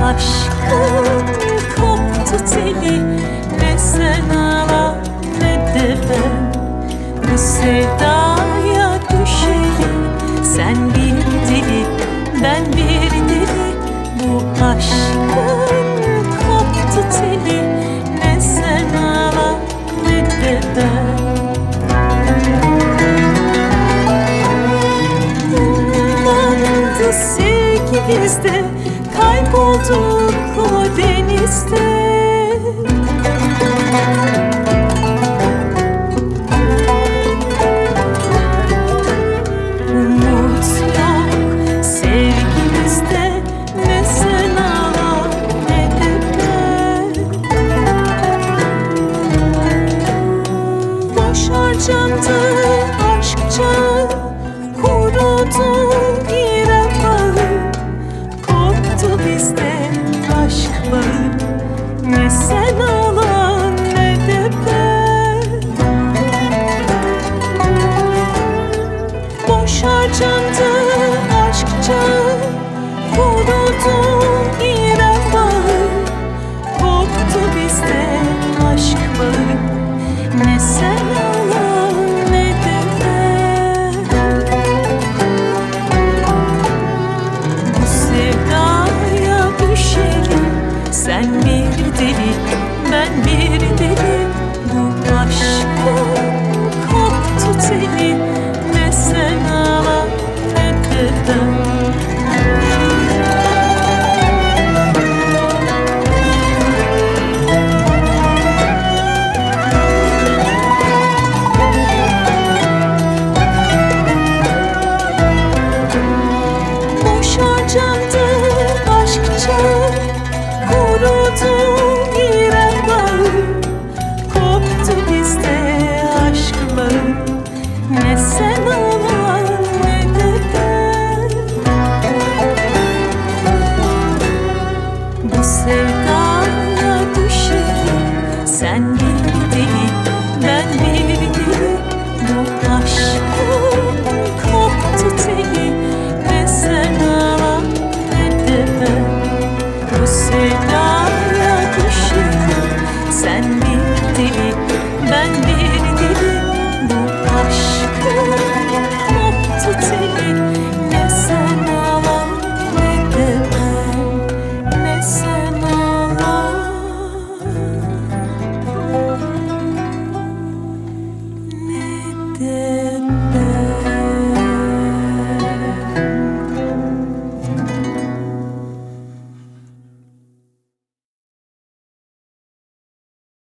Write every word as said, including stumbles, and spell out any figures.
aşkın koptu teli, ne sen ağla ne de ben. Bu sevdaya düşelim, sen bir deli ben bir deli. Bu aşkın koptu teli, ne sen ağla ne de ben. Ummandı sevgi bizde, kaybolduk o denizde. Umut yok sevgimizde, ne sen ağla ne de ben. Boş harcandı